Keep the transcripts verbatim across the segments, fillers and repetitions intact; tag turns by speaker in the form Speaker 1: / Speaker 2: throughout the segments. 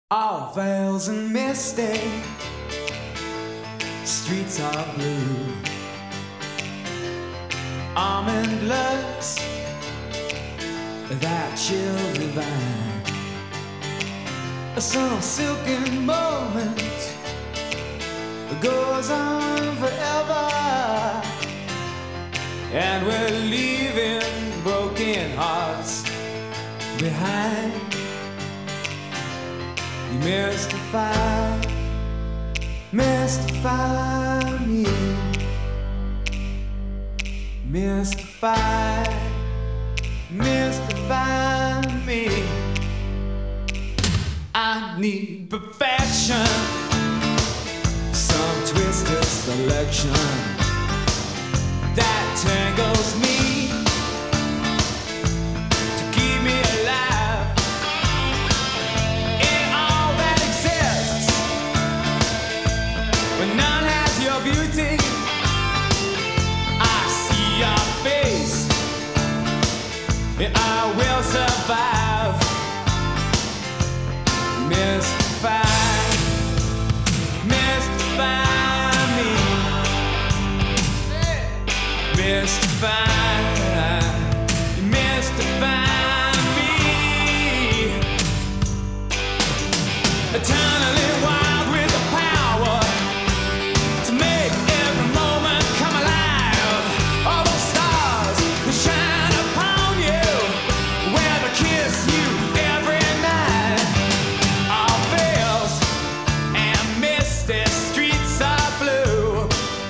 Speaker 1: All veils and misty, streets are blue. Almond looks, that chill divine. Some silken moment goes on forever, and we're leaving broken hearts behind. You mystify, mystify me. Mystify, mystify me. I need perfection, some twisted selection that tangles me. Beauty, I see your face, and I will survive. Mystify, mystify me. Mystify, mystify me. Eternally wild with the power to make every moment come alive. All those stars that shine upon you, where they kiss you every night. All veils and misty streets are blue.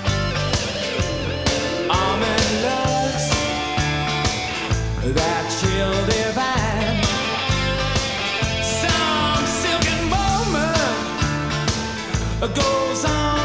Speaker 1: Almond looks, that chill divine. Some silken moment goes on.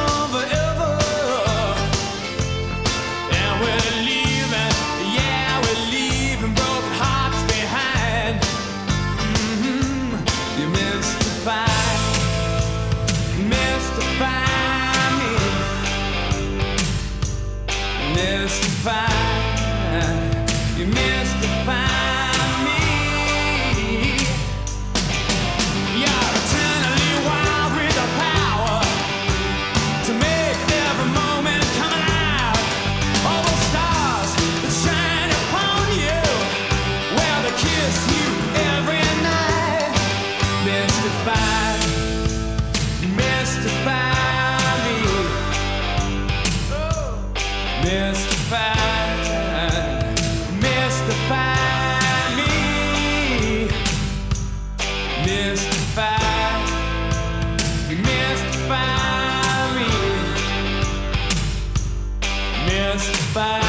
Speaker 1: Mystify, you mystify me. You're eternally wild with the power to make every moment come alive. All those stars that shine upon you, where they kiss you every night. Mystify, you mystify. Mystify, mystify me. Mystify, mystify me. Mystify.